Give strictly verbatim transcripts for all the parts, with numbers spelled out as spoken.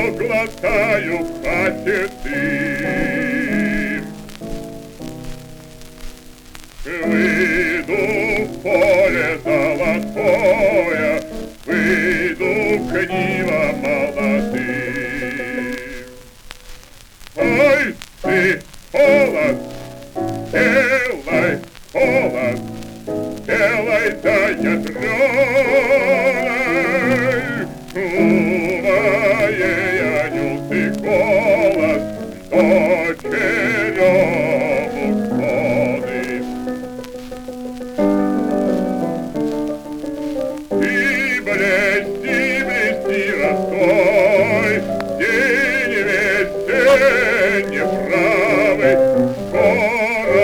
глотаю в хате дым. Выйду в поле золотое, выйду к нивам молодым. Ой, ты, холод, делай, холод, делай, да я троной. Моей анюты голос, дочерём уходы. И блести, блести росой, день весь день неправый, скоро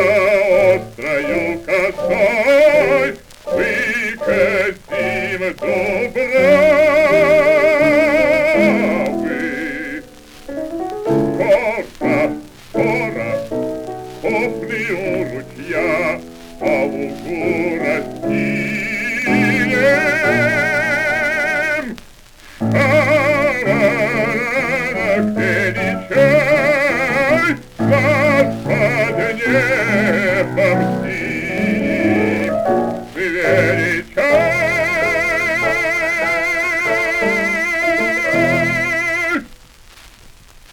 острою косой выкосим добро.